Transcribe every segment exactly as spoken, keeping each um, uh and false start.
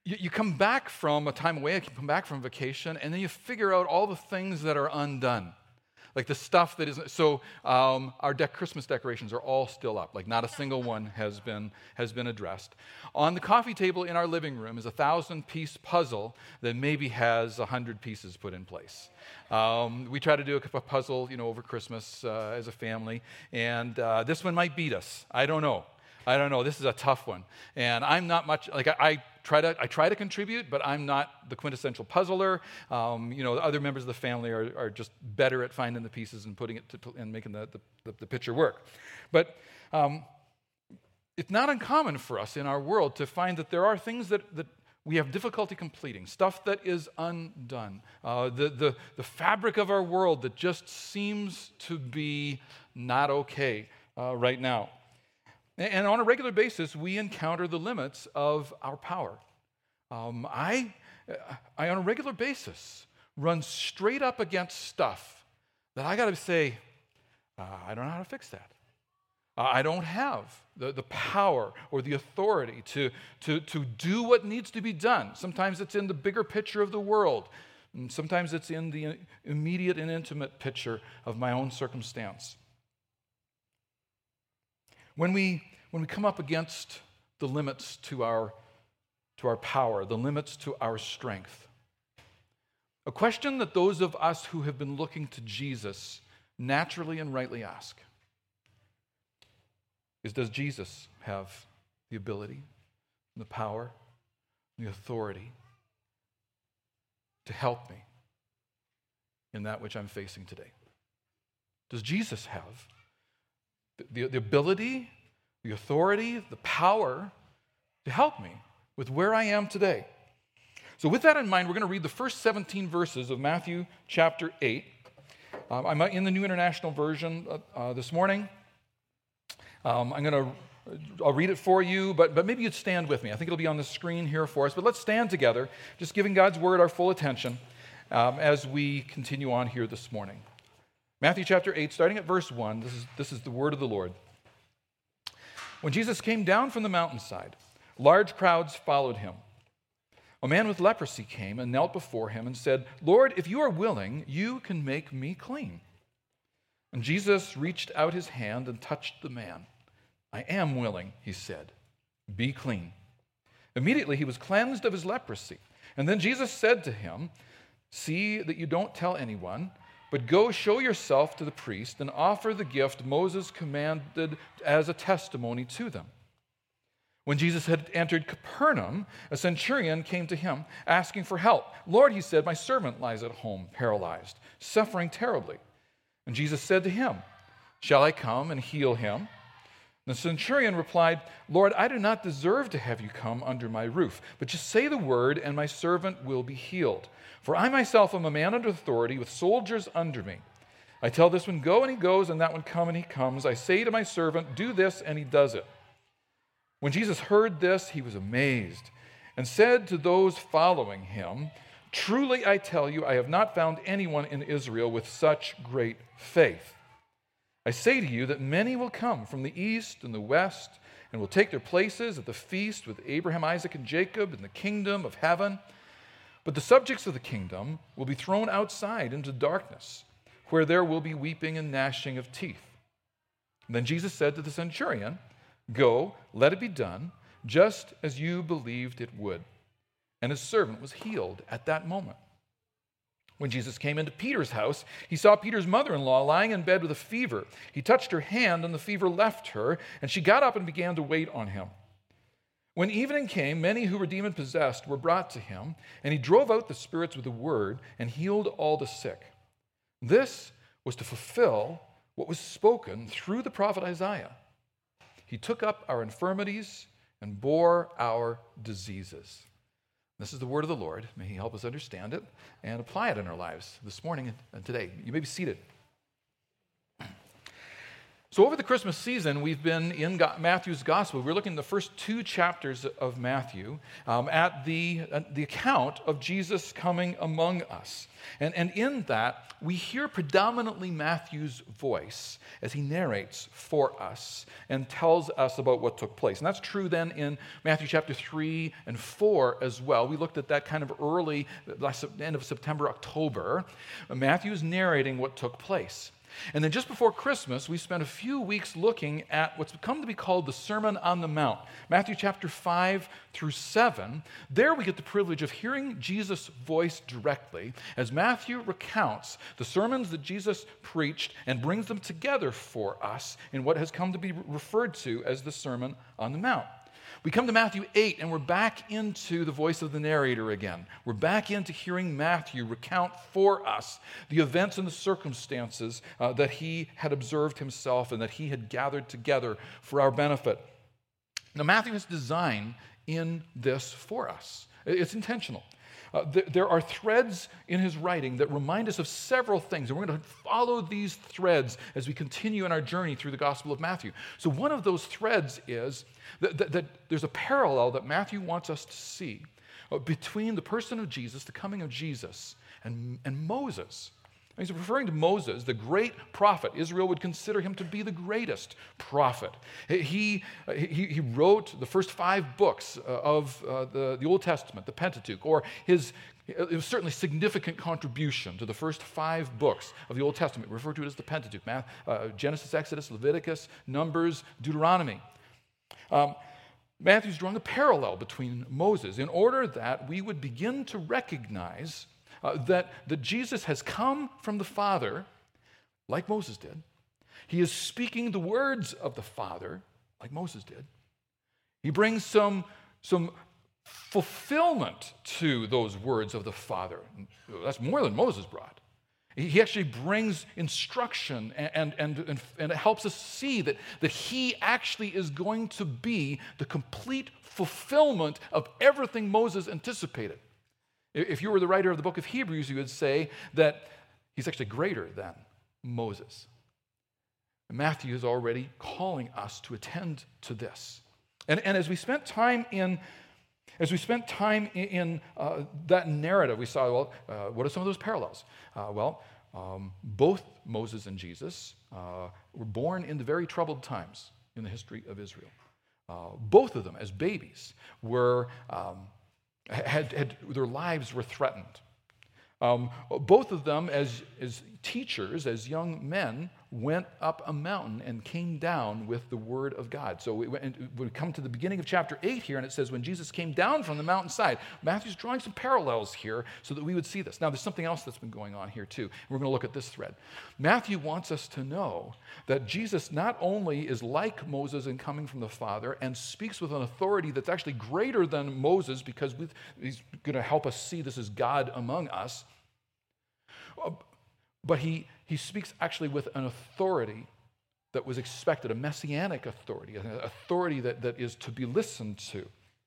you, you come back from a time away, you come back from vacation, and then you figure out all the things that are undone. Like the stuff that isn't, so um, our de- Christmas decorations are all still up. Like not a single one has been has been addressed. On the coffee table in our living room is a thousand-piece puzzle that maybe has a hundred pieces put in place. Um, we try to do a, a puzzle, you know, over Christmas uh, as a family, and uh, this one might beat us. I don't know. I don't know. This is a tough one, and I'm not much like I. I Try to, I try to contribute, but I'm not the quintessential puzzler. Um, you know, the other members of the family are, are just better at finding the pieces and putting it to, and making the, the, the picture work. But um, it's not uncommon for us in our world to find that there are things that, that we have difficulty completing, stuff that is undone, uh, the, the, the fabric of our world that just seems to be not okay uh, right now. And on a regular basis, we encounter the limits of our power. Um, I, I, on a regular basis, run straight up against stuff that I got to say, uh, I don't know how to fix that. Uh, I don't have the, the power or the authority to, to, to do what needs to be done. Sometimes it's in the bigger picture of the world. And sometimes it's in the immediate and intimate picture of my own circumstance. When we when we come up against the limits to our to our power, the limits to our strength, a question that those of us who have been looking to Jesus naturally and rightly ask is, does Jesus have the ability, the power, the authority to help me in that which I'm facing today? Does Jesus have The, the ability, the authority, the power to help me with where I am today? So with that in mind, we're going to read the first seventeen verses of Matthew chapter eight. Um, I'm in the New International Version uh, uh, this morning. Um, I'm going to, I'll read it for you, but, but maybe you'd stand with me. I think it'll be on the screen here for us. But let's stand together, just giving God's word our full attention um, as we continue on here this morning. Matthew chapter eight, starting at verse one, this is, this is the word of the Lord. When Jesus came down from the mountainside, large crowds followed him. A man with leprosy came and knelt before him and said, "Lord, if you are willing, you can make me clean." And Jesus reached out his hand and touched the man. "I am willing," he said. "Be clean." Immediately he was cleansed of his leprosy. And then Jesus said to him, "See that you don't tell anyone, but go show yourself to the priest and offer the gift Moses commanded as a testimony to them." When Jesus had entered Capernaum, a centurion came to him, asking for help. "Lord," he said, "my servant lies at home, paralyzed, suffering terribly." And Jesus said to him, "Shall I come and heal him?" The centurion replied, "Lord, I do not deserve to have you come under my roof, but just say the word, and my servant will be healed. For I myself am a man under authority with soldiers under me. I tell this one, go, and he goes, and that one, come, and he comes. I say to my servant, do this, and he does it." When Jesus heard this, he was amazed and said to those following him, "Truly I tell you, I have not found anyone in Israel with such great faith. I say to you that many will come from the east and the west and will take their places at the feast with Abraham, Isaac, and Jacob in the kingdom of heaven. But the subjects of the kingdom will be thrown outside into darkness, where there will be weeping and gnashing of teeth." And then Jesus said to the centurion, "Go, let it be done, just as you believed it would." And his servant was healed at that moment. When Jesus came into Peter's house, he saw Peter's mother-in-law lying in bed with a fever. He touched her hand, and the fever left her, and she got up and began to wait on him. When evening came, many who were demon-possessed were brought to him, and he drove out the spirits with a word and healed all the sick. This was to fulfill what was spoken through the prophet Isaiah. He took up our infirmities and bore our diseases. This is the word of the Lord. May he help us understand it and apply it in our lives this morning and today. You may be seated. So over the Christmas season, we've been in Matthew's gospel. We're looking at the first two chapters of Matthew um, at the, at the account of Jesus coming among us. And, and in that, we hear predominantly Matthew's voice as he narrates for us and tells us about what took place. And that's true then in Matthew chapter three and four as well. We looked at that kind of early, last end of September, October. Matthew is narrating what took place. And then just before Christmas, we spent a few weeks looking at what's come to be called the Sermon on the Mount, Matthew chapter five through seven. There we get the privilege of hearing Jesus' voice directly as Matthew recounts the sermons that Jesus preached and brings them together for us in what has come to be referred to as the Sermon on the Mount. We come to Matthew eight, and we're back into the voice of the narrator again. We're back into hearing Matthew recount for us the events and the circumstances uh, that he had observed himself and that he had gathered together for our benefit. Now, Matthew has designed in this for us. It's intentional. Uh, th- there are threads in his writing that remind us of several things, and we're going to follow these threads as we continue in our journey through the Gospel of Matthew. So one of those threads is that, that, that there's a parallel that Matthew wants us to see uh, between the person of Jesus, the coming of Jesus, and, and Moses. He's referring to Moses, the great prophet. Israel would consider him to be the greatest prophet. He, he, he wrote the first five books of uh, the, the Old Testament, the Pentateuch, or his it was certainly significant contribution to the first five books of the Old Testament. We refer to it as the Pentateuch, uh, Genesis, Exodus, Leviticus, Numbers, Deuteronomy. Um, Matthew's drawing a parallel between Moses in order that we would begin to recognize Uh, that, that Jesus has come from the Father, like Moses did. He is speaking the words of the Father, like Moses did. He brings some, some fulfillment to those words of the Father. That's more than Moses brought. He actually brings instruction, and, and, and, and it helps us see that, that he actually is going to be the complete fulfillment of everything Moses anticipated. If you were the writer of the book of Hebrews, you would say that he's actually greater than Moses. Matthew is already calling us to attend to this. And, and as we spent time in, as we spent time in, in uh, that narrative, we saw, well, uh, what are some of those parallels? Uh, well, um, both Moses and Jesus uh, were born in the very troubled times in the history of Israel. Uh, both of them, as babies, were um, Had, had their lives were threatened. Um, both of them, as, as teachers, as young men, went up a mountain and came down with the word of God. So we, we come to the beginning of chapter eight here, and it says, when Jesus came down from the mountainside. Matthew's drawing some parallels here so that we would see this. Now, there's something else that's been going on here, too. We're going to look at this thread. Matthew wants us to know that Jesus not only is like Moses in coming from the Father and speaks with an authority that's actually greater than Moses, because he's going to help us see this as God among us, but he, he speaks actually with an authority that was expected, a messianic authority, an authority that, that is to be listened to.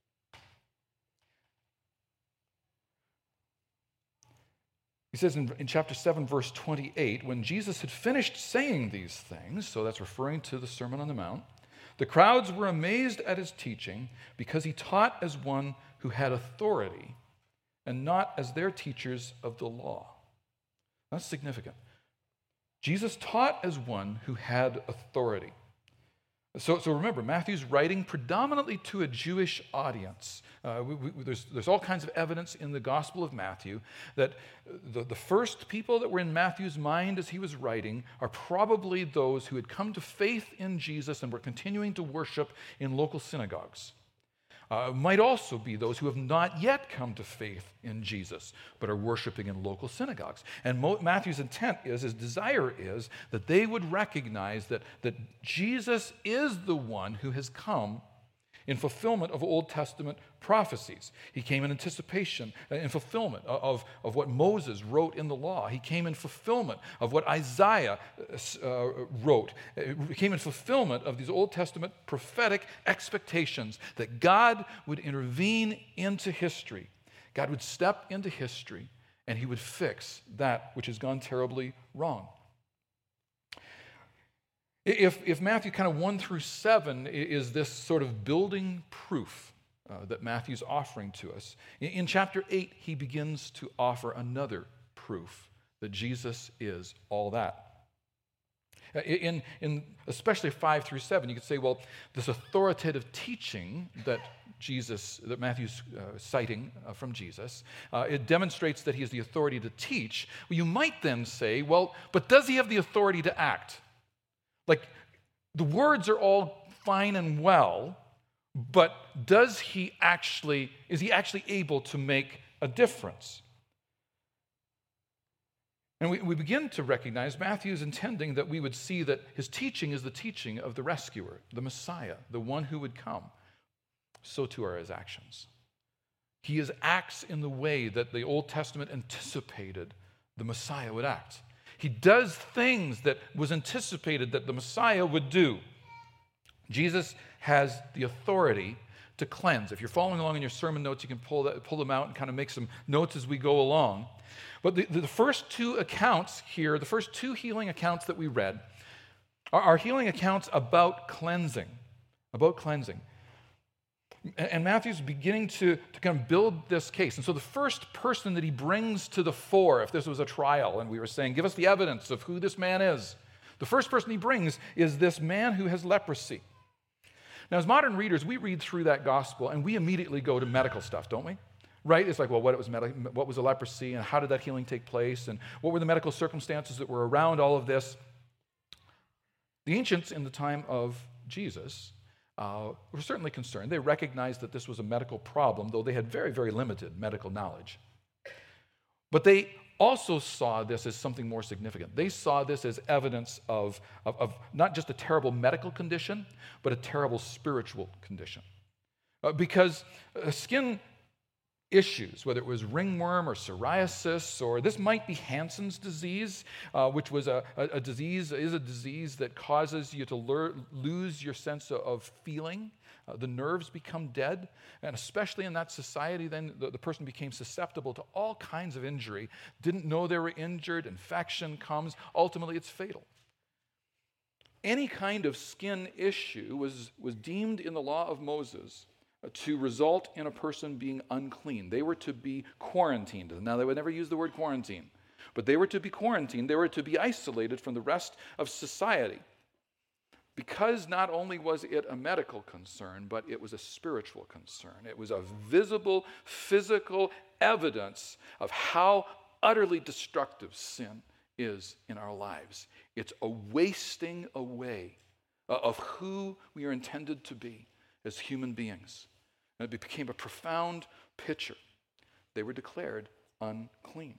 He says in, in chapter seven, verse twenty-eight, when Jesus had finished saying these things, so that's referring to the Sermon on the Mount, the crowds were amazed at his teaching because he taught as one who had authority and not as their teachers of the law. That's significant. Jesus taught as one who had authority. So, so remember, Matthew's writing predominantly to a Jewish audience. Uh, we, we, there's, there's all kinds of evidence in the Gospel of Matthew that the, the first people that were in Matthew's mind as he was writing are probably those who had come to faith in Jesus and were continuing to worship in local synagogues. Uh, might also be those who have not yet come to faith in Jesus, but are worshiping in local synagogues. And Mo- Matthew's intent is, his desire is, that they would recognize that, that Jesus is the one who has come in fulfillment of Old Testament prophecies. He came in anticipation, in fulfillment of, of what Moses wrote in the law. He came in fulfillment of what Isaiah uh, wrote. He came in fulfillment of these Old Testament prophetic expectations that God would intervene into history. God would step into history, and he would fix that which has gone terribly wrong. If, if Matthew kind of one through seven is this sort of building proof uh, that Matthew's offering to us, in, in chapter eight, he begins to offer another proof that Jesus is all that. In, in especially five through seven, you could say, well, this authoritative teaching that Jesus, that Matthew's uh, citing uh, from Jesus, uh, it demonstrates that he has the authority to teach. Well, you might then say, well, but does he have the authority to act? Like, the words are all fine and well, but does he actually, is he actually able to make a difference? And we, we begin to recognize Matthew is intending that we would see that his teaching is the teaching of the rescuer, the Messiah, the one who would come. So too are his actions. He is acts in the way that the Old Testament anticipated the Messiah would act. He does things that was anticipated that the Messiah would do. Jesus has the authority to cleanse. If you're following along in your sermon notes, you can pull, that, pull them out and kind of make some notes as we go along. But the, the first two accounts here, the first two healing accounts that we read, are, are healing accounts about cleansing, about cleansing. And Matthew's beginning to, to kind of build this case. And so the first person that he brings to the fore, if this was a trial, and we were saying, give us the evidence of who this man is, the first person he brings is this man who has leprosy. Now, as modern readers, we read through that gospel, and we immediately go to medical stuff, don't we? Right? It's like, well, what, it was med- what was a leprosy, and how did that healing take place, and what were the medical circumstances that were around all of this? The ancients in the time of Jesus uh, were certainly concerned. They recognized that this was a medical problem, though they had very, very limited medical knowledge. But they also saw this as something more significant. They saw this as evidence of, of, of not just a terrible medical condition, but a terrible spiritual condition. Uh, because uh, skin issues, whether it was ringworm or psoriasis, or this might be Hansen's disease, uh, which was a, a, a disease, is a disease that causes you to lur- lose your sense of, of feeling. Uh, the nerves become dead, and especially in that society, then the, the person became susceptible to all kinds of injury, didn't know they were injured, infection comes, ultimately it's fatal. Any kind of skin issue was, was deemed in the law of Moses to result in a person being unclean. They were to be quarantined. Now, they would never use the word quarantine, but they were to be quarantined. They were to be isolated from the rest of society, because not only was it a medical concern, but it was a spiritual concern. It was a visible, physical evidence of how utterly destructive sin is in our lives. It's a wasting away of who we are intended to be as human beings. And it became a profound picture. They were declared unclean.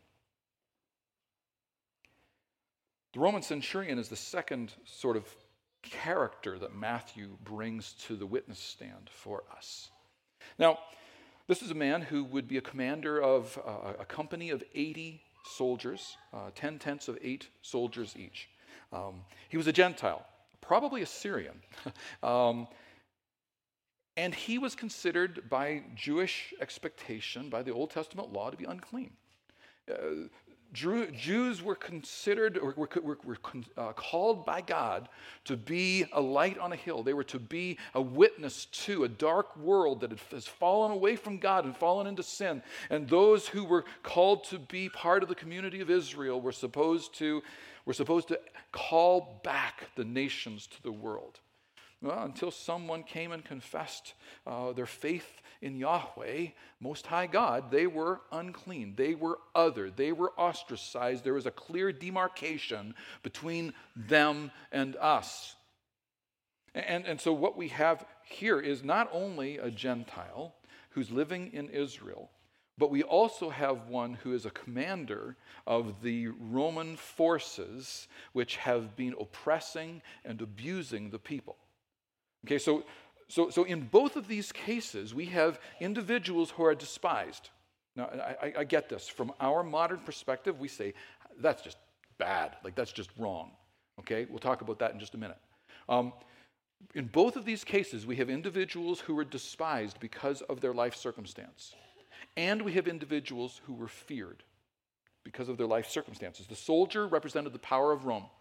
The Roman centurion is the second sort of character that Matthew brings to the witness stand for us. Now, this is a man who would be a commander of uh, a company of eighty soldiers, uh, ten tenths of eight soldiers each. Um, he was a Gentile, probably a Syrian. um, And he was considered by Jewish expectation, by the Old Testament law, to be unclean. Uh, Drew, Jews were considered, or were, were, were uh, called by God to be a light on a hill. They were to be a witness to a dark world that has fallen away from God and fallen into sin. And those who were called to be part of the community of Israel were supposed to, were supposed to call back the nations to the world. Well, until someone came and confessed uh, their faith in Yahweh, Most High God, they were unclean. They were other. They were ostracized. There was a clear demarcation between them and us. And, and so what we have here is not only a Gentile who's living in Israel, but we also have one who is a commander of the Roman forces which have been oppressing and abusing the people. Okay, so, so, so in both of these cases, we have individuals who are despised. Now, I, I get this. From our modern perspective, we say, that's just bad. Like, that's just wrong. Okay, we'll talk about that in just a minute. Um, in both of these cases, we have individuals who were despised because of their life circumstance. And we have individuals who were feared because of their life circumstances. The soldier represented the power of Rome.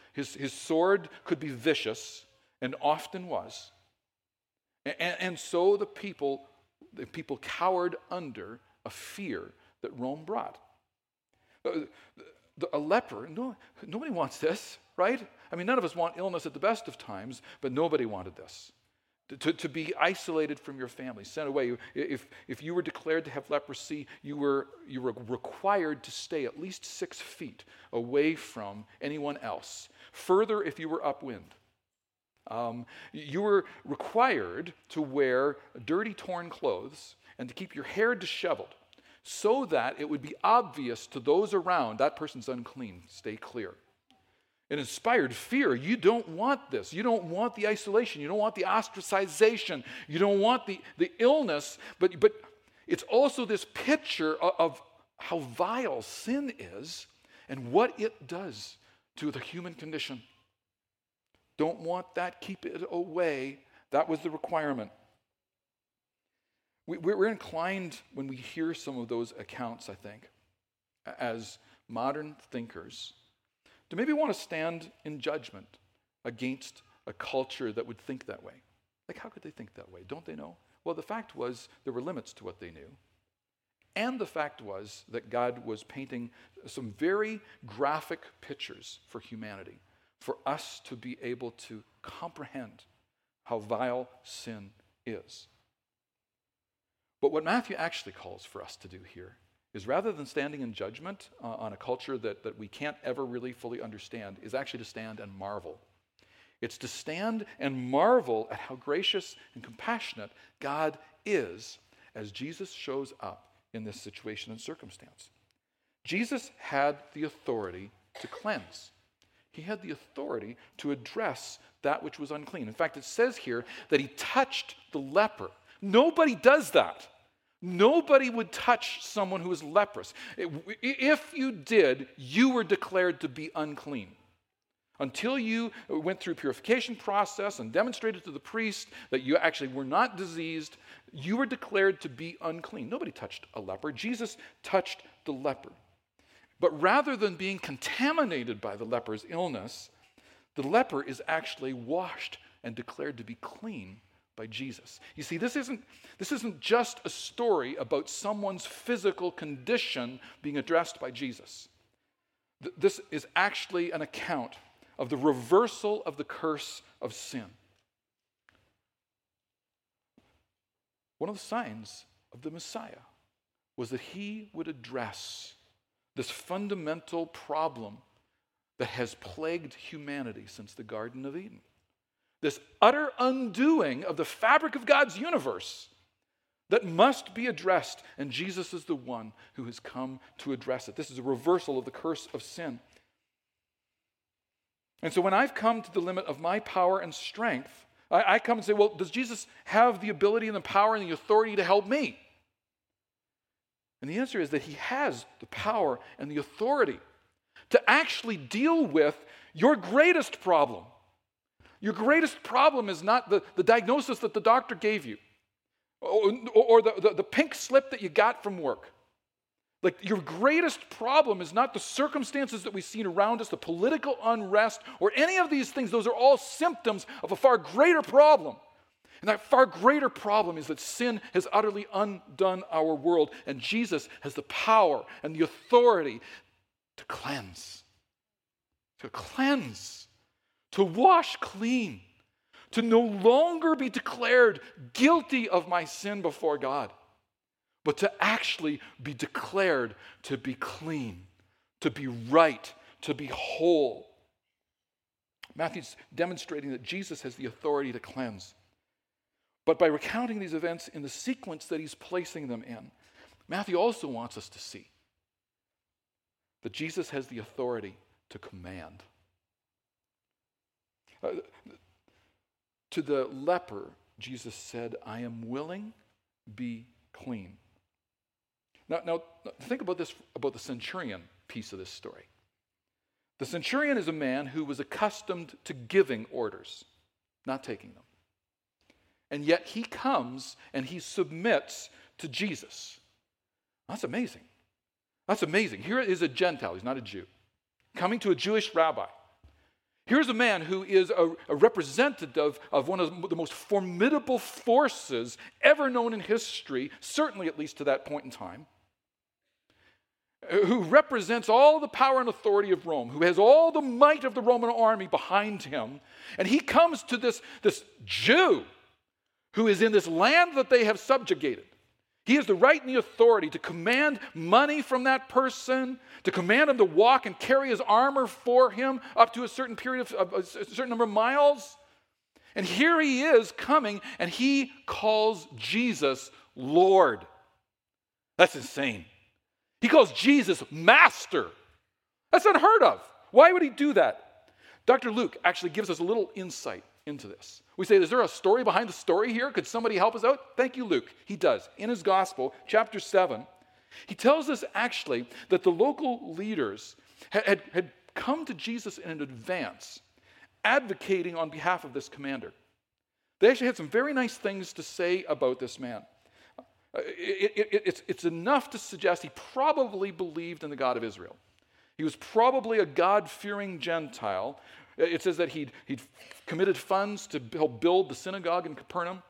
His, his sword could be vicious, and often was. And, and so the people, the people cowered under a fear that Rome brought. Uh, A leper, no, nobody wants this, right? I mean, none of us want illness at the best of times, but nobody wanted this. To, to, to be isolated from your family, sent away. If, if you were declared to have leprosy, you were, you were required to stay at least six feet away from anyone else. Further, if you were upwind. Um, you were required to wear dirty, torn clothes and to keep your hair disheveled, so that it would be obvious to those around that person's unclean. Stay clear. It inspired fear. You don't want this. You don't want the isolation. You don't want the ostracization. You don't want the, the illness. But, but it's also this picture of, of how vile sin is and what it does to the human condition. Don't want that. Keep it away. That was the requirement. We're inclined, when we hear some of those accounts, I think, as modern thinkers, to maybe want to stand in judgment against a culture that would think that way. Like, how could they think that way? Don't they know? Well, the fact was there were limits to what they knew. And the fact was that God was painting some very graphic pictures for humanity, for us to be able to comprehend how vile sin is. But what Matthew actually calls for us to do here is, rather than standing in judgment uh, on a culture that, that we can't ever really fully understand, is actually to stand and marvel. It's to stand and marvel at how gracious and compassionate God is as Jesus shows up in this situation and circumstance. Jesus had the authority to cleanse. He had the authority to address that which was unclean. In fact, it says here that he touched the leper. Nobody does that. Nobody would touch someone who is leprous. If you did, you were declared to be unclean. Until you went through a purification process and demonstrated to the priest that you actually were not diseased, you were declared to be unclean. Nobody touched a leper. Jesus touched the leper. But rather than being contaminated by the leper's illness, the leper is actually washed and declared to be clean by Jesus. You see, this isn't, this isn't just a story about someone's physical condition being addressed by Jesus. Th- this is actually an account of the reversal of the curse of sin. One of the signs of the Messiah was that he would address this fundamental problem that has plagued humanity since the Garden of Eden. This utter undoing of the fabric of God's universe that must be addressed, and Jesus is the one who has come to address it. This is a reversal of the curse of sin. And so when I've come to the limit of my power and strength, I, I come and say, well, does Jesus have the ability and the power and the authority to help me? And the answer is that he has the power and the authority to actually deal with your greatest problem. Your greatest problem is not the, the diagnosis that the doctor gave you or, or the, the, the pink slip that you got from work. Like, your greatest problem is not the circumstances that we've seen around us, the political unrest, or any of these things. Those are all symptoms of a far greater problem. And that far greater problem is that sin has utterly undone our world, and Jesus has the power and the authority to cleanse. To cleanse. To wash clean, to no longer be declared guilty of my sin before God, but to actually be declared to be clean, to be right, to be whole. Matthew's demonstrating that Jesus has the authority to cleanse. But by recounting these events in the sequence that he's placing them in, Matthew also wants us to see that Jesus has the authority to command. Uh, to the leper, Jesus said, I am willing, be clean. Now, now, think about this, about the centurion piece of this story. The centurion is a man who was accustomed to giving orders, not taking them. And yet he comes and he submits to Jesus. That's amazing. That's amazing. Here is a Gentile, he's not a Jew, coming to a Jewish rabbi. Here's a man who is a, a representative of one of the most formidable forces ever known in history, certainly at least to that point in time, who represents all the power and authority of Rome, who has all the might of the Roman army behind him. And he comes to this, this Jew who is in this land that they have subjugated. He has the right and the authority to command money from that person, to command him to walk and carry his armor for him up to a certain period of, of a certain number of miles. And here he is coming, and he calls Jesus Lord. That's insane. He calls Jesus Master. That's unheard of. Why would he do that? Doctor Luke actually gives us a little insight into this. We say, is there a story behind the story here? Could somebody help us out? Thank you, Luke. He does. In his gospel, chapter seven, he tells us actually that the local leaders had, had, had come to Jesus in advance, advocating on behalf of this commander. They actually had some very nice things to say about this man. It, it, it, it's, it's enough to suggest he probably believed in the God of Israel. He was probably a God-fearing Gentile. It says that he'd, he'd committed funds to help build the synagogue in Capernaum.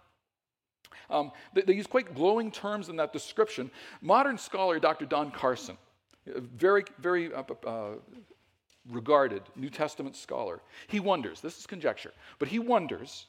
Um, they, they use quite glowing terms in that description. Modern scholar Doctor Don Carson, a very, very uh, uh, regarded New Testament scholar, he wonders, this is conjecture, but he wonders,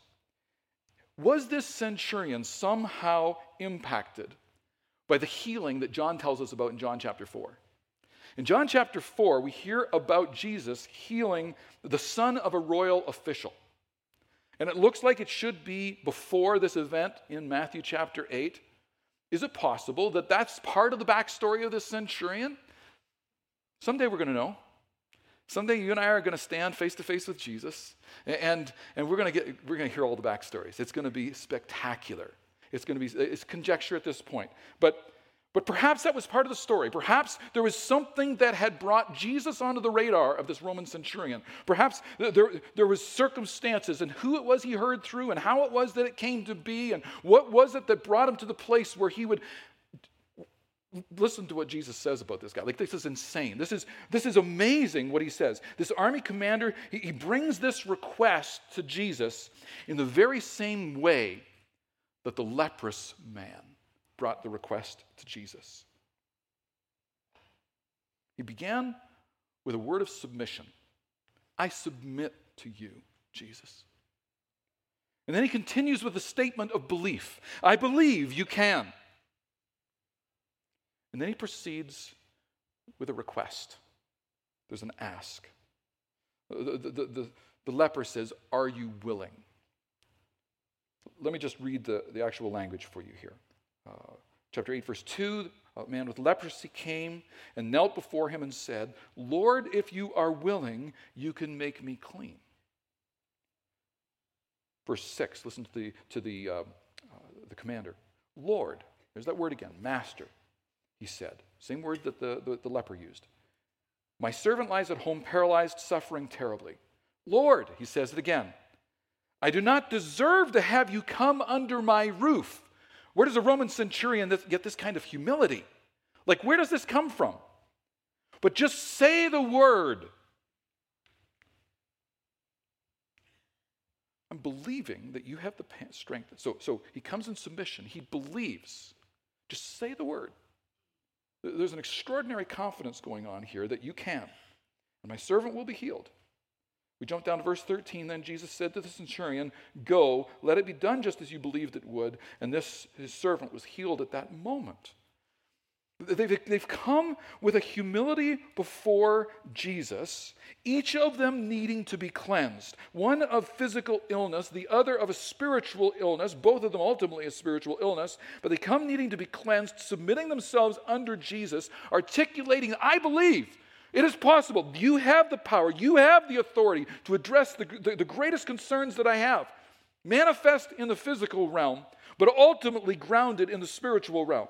was this centurion somehow impacted by the healing that John tells us about in John chapter four? In John chapter four, we hear about Jesus healing the son of a royal official. And it looks like it should be before this event in Matthew chapter eight. Is it possible that that's part of the backstory of this centurion? Someday we're going to know. Someday you and I are going to stand face to face with Jesus, and, and we're going to get we're going to hear all the backstories. It's going to be spectacular. It's going to be it's conjecture at this point, but. But perhaps that was part of the story. Perhaps there was something that had brought Jesus onto the radar of this Roman centurion. Perhaps there, there was circumstances and who it was he heard through and how it was that it came to be and what was it that brought him to the place where he would listen to what Jesus says about this guy. Like, this is insane. This is, this is amazing what he says. This army commander, he, he brings this request to Jesus in the very same way that the leprous man brought the request to Jesus. He began with a word of submission. I submit to you, Jesus. And then he continues with a statement of belief. I believe you can. And then he proceeds with a request. There's an ask. The, the, the, the, the leper says, are you willing? Let me just read the, the actual language for you here. Uh, chapter eight, verse two, a man with leprosy came and knelt before him and said, Lord, if you are willing, you can make me clean. Verse six, listen to the, to the, uh, uh, the commander. Lord, there's that word again, master, he said. Same word that the, the, the leper used. My servant lies at home paralyzed, suffering terribly. Lord, he says it again, I do not deserve to have you come under my roof. Where does a Roman centurion get this kind of humility? Like, where does this come from? But just say the word. I'm believing that you have the strength. So, so he comes in submission. He believes. Just say the word. There's an extraordinary confidence going on here that you can. And my servant will be healed. We jump down to verse thirteen. Then Jesus said to the centurion, go, let it be done just as you believed it would. And this, his servant, was healed at that moment. They've, they've come with a humility before Jesus, each of them needing to be cleansed. One of physical illness, the other of a spiritual illness, both of them ultimately a spiritual illness, but they come needing to be cleansed, submitting themselves under Jesus, articulating, I believe. It is possible. You have the power. You have the authority to address the, the, the greatest concerns that I have. Manifest in the physical realm, but ultimately grounded in the spiritual realm.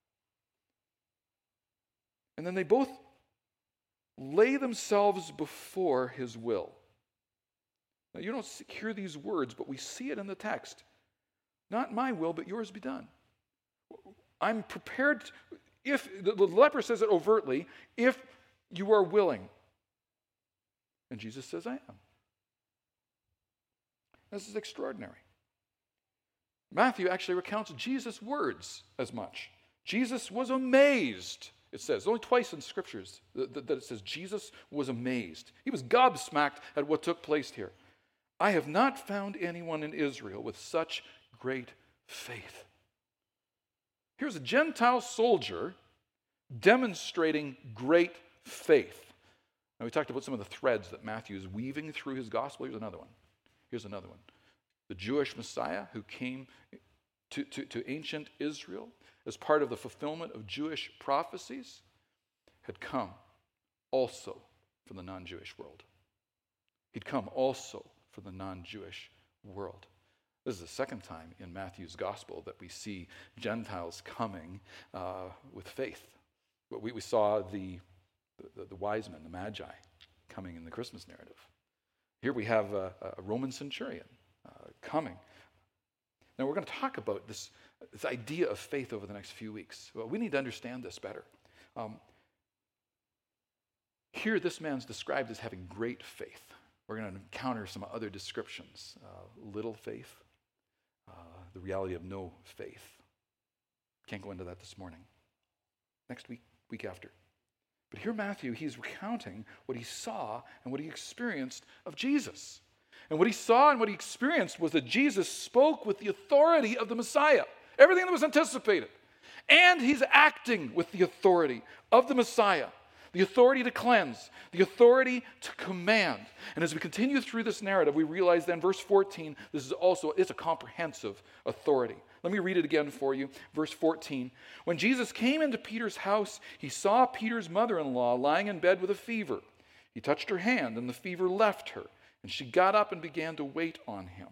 And then they both lay themselves before his will. Now, you don't hear these words, but we see it in the text. Not my will, but yours be done. I'm prepared, to, if, the, the leper says it overtly, if you are willing. And Jesus says, I am. This is extraordinary. Matthew actually recounts Jesus' words as much. Jesus was amazed, it says. Only twice in scriptures that it says Jesus was amazed. He was gobsmacked at what took place here. I have not found anyone in Israel with such great faith. Here's a Gentile soldier demonstrating great faith. Now, we talked about some of the threads that Matthew is weaving through his gospel. Here's another one. Here's another one. The Jewish Messiah who came to, to, to ancient Israel as part of the fulfillment of Jewish prophecies had come also for the non-Jewish world. He'd come also for the non-Jewish world. This is the second time in Matthew's gospel that we see Gentiles coming uh, with faith. We, we saw the, the, the wise men, the Magi, coming in the Christmas narrative. Here we have a, a Roman centurion uh, coming. Now we're going to talk about this, this idea of faith over the next few weeks. Well, we need to understand this better. Um, here this man's described as having great faith. We're going to encounter some other descriptions. Uh, little faith, uh, the reality of no faith. Can't go into that this morning. Next week, week after. But here Matthew, he's recounting what he saw and what he experienced of Jesus. And what he saw and what he experienced was that Jesus spoke with the authority of the Messiah. Everything that was anticipated. And he's acting with the authority of the Messiah. The authority to cleanse, the authority to command. And as we continue through this narrative, we realize then verse fourteen, this is also, it's a comprehensive authority. Let me read it again for you. Verse fourteen, when Jesus came into Peter's house, he saw Peter's mother-in-law lying in bed with a fever. He touched her hand, and the fever left her, and she got up and began to wait on him.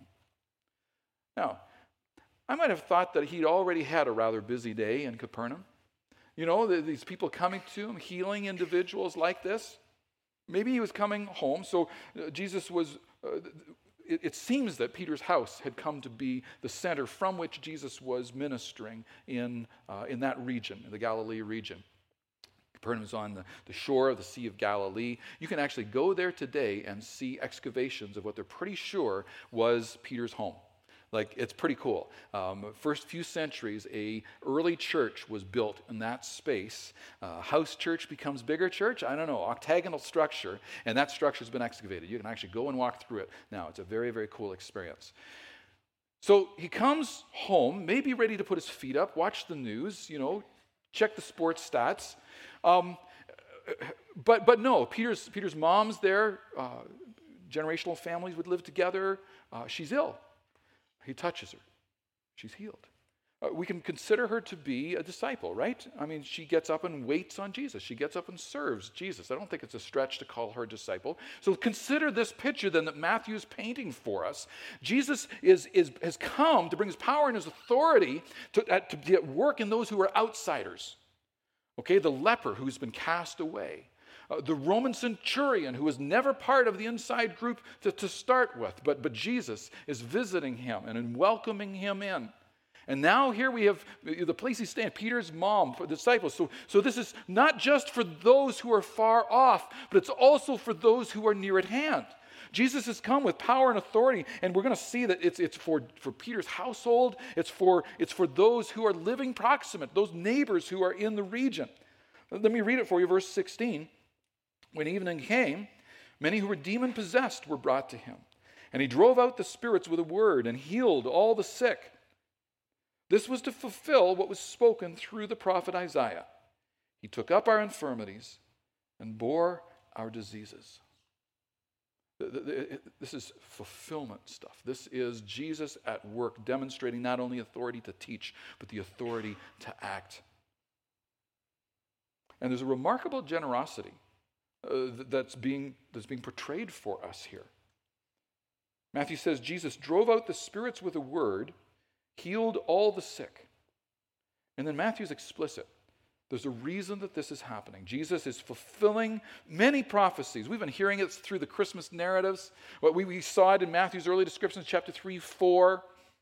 Now, I might have thought that he'd already had a rather busy day in Capernaum. You know, these people coming to him, healing individuals like this. Maybe he was coming home. So uh, Jesus was, uh, it, it seems that Peter's house had come to be the center from which Jesus was ministering in, uh, in that region, in the Galilee region. Capernaum is on the, the shore of the Sea of Galilee. You can actually go there today and see excavations of what they're pretty sure was Peter's home. Like, it's pretty cool. Um, first few centuries, a early church was built in that space. Uh, house church becomes bigger church. I don't know, octagonal structure, and that structure's been excavated. You can actually go and walk through it now. It's a very, very cool experience. So he comes home, maybe ready to put his feet up, watch the news, you know, check the sports stats. Um, but but no, Peter's Peter's mom's there. Uh, generational families would live together. Uh, she's ill. He touches her. She's healed. Uh, we can consider her to be a disciple, right? I mean, she gets up and waits on Jesus. She gets up and serves Jesus. I don't think it's a stretch to call her a disciple. So consider this picture then that Matthew is painting for us. Jesus is, is, has come to bring his power and his authority to, uh, to be at work in those who are outsiders. Okay, the leper who's been cast away. Uh, the Roman centurion who was never part of the inside group to, to start with, but, but Jesus is visiting him and in welcoming him in. And now here we have the place he's staying, Peter's mom, for the disciples. So, so this is not just for those who are far off, but it's also for those who are near at hand. Jesus has come with power and authority, and we're going to see that it's, it's for, for Peter's household, it's for, it's for those who are living proximate, those neighbors who are in the region. Let me read it for you, verse sixteen. When evening came, many who were demon-possessed were brought to him, and he drove out the spirits with a word and healed all the sick. This was to fulfill what was spoken through the prophet Isaiah. He took up our infirmities and bore our diseases. This is fulfillment stuff. This is Jesus at work, demonstrating not only authority to teach, but the authority to act. And there's a remarkable generosity Uh, that's being, that's being portrayed for us here. Matthew says Jesus drove out the spirits with a word, healed all the sick. And then Matthew's explicit. There's a reason that this is happening. Jesus is fulfilling many prophecies. We've been hearing it through the Christmas narratives. What we, we saw it in Matthew's early descriptions, chapter three, four.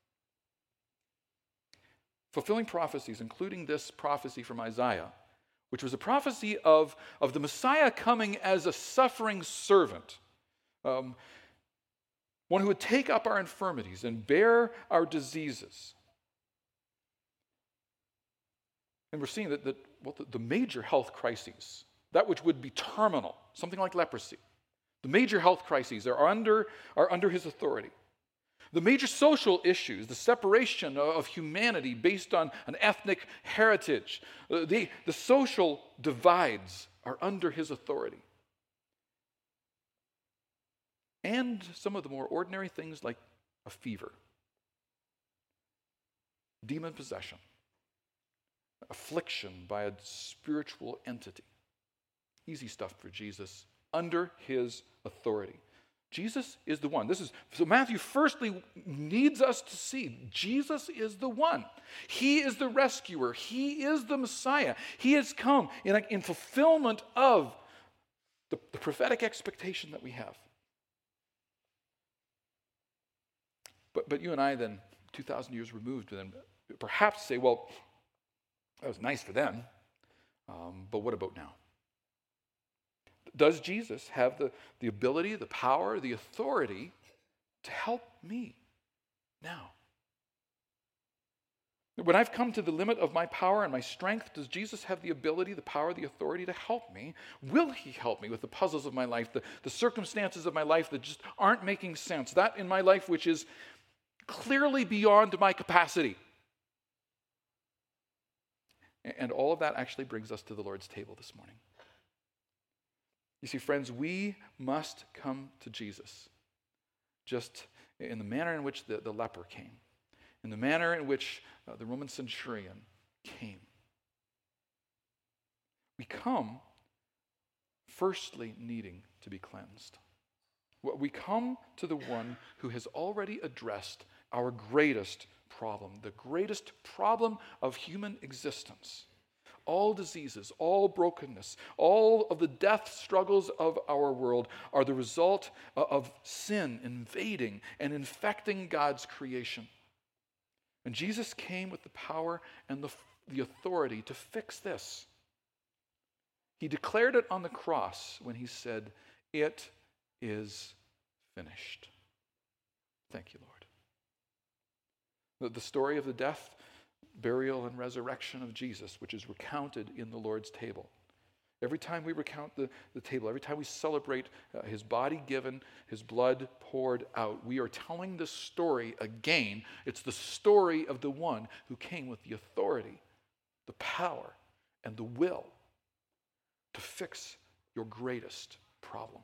Fulfilling prophecies, including this prophecy from Isaiah, which was a prophecy of, of the Messiah coming as a suffering servant. Um, one who would take up our infirmities and bear our diseases. And we're seeing that, that well, the, the major health crises, that which would be terminal, something like leprosy, the major health crises are under, are under his authority. The major social issues, the separation of humanity based on an ethnic heritage, the, the social divides are under his authority. And some of the more ordinary things like a fever, demon possession, affliction by a spiritual entity. Easy stuff for Jesus, under his authority. Jesus is the one. This is so Matthew firstly needs us to see Jesus is the one. He is the rescuer. He is the Messiah. He has come in, in fulfillment of the, the prophetic expectation that we have. But, but you and I then, two thousand years removed, then perhaps say, well, that was nice for them, um, but what about now? Does Jesus have the, the ability, the power, the authority to help me now? When I've come to the limit of my power and my strength, does Jesus have the ability, the power, the authority to help me? Will he help me with the puzzles of my life, the, the circumstances of my life that just aren't making sense, that in my life which is clearly beyond my capacity? And all of that actually brings us to the Lord's table this morning. You see, friends, we must come to Jesus just in the manner in which the, the leper came, in the manner in which uh, the Roman centurion came. We come firstly needing to be cleansed. We come to the one who has already addressed our greatest problem, the greatest problem of human existence. All diseases, all brokenness, all of the death struggles of our world are the result of sin invading and infecting God's creation. And Jesus came with the power and the, the authority to fix this. He declared it on the cross when he said, "It is finished." Thank you, Lord. The story of the death, burial, and resurrection of Jesus, which is recounted in the Lord's table. Every time we recount the, the table, every time we celebrate uh, his body given, his blood poured out, we are telling the story again. It's the story of the one who came with the authority, the power, and the will to fix your greatest problem.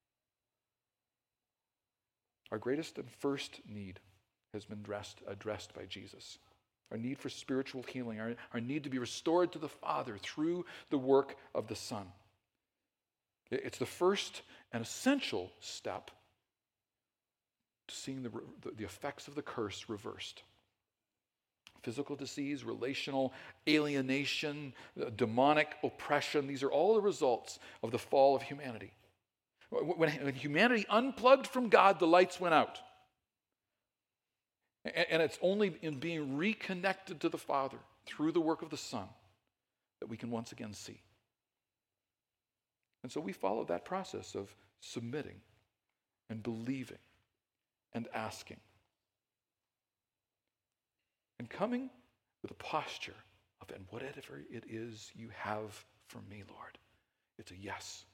Our greatest and first need has been addressed, addressed by Jesus. Our need for spiritual healing, our, our need to be restored to the Father through the work of the Son. It's the first and essential step to seeing the, the, the effects of the curse reversed. Physical disease, relational alienation, demonic oppression, these are all the results of the fall of humanity. When, when humanity unplugged from God, the lights went out. And it's only in being reconnected to the Father through the work of the Son that we can once again see. And so we follow that process of submitting and believing and asking. And coming with a posture of, and whatever it is you have for me, Lord, it's a yes.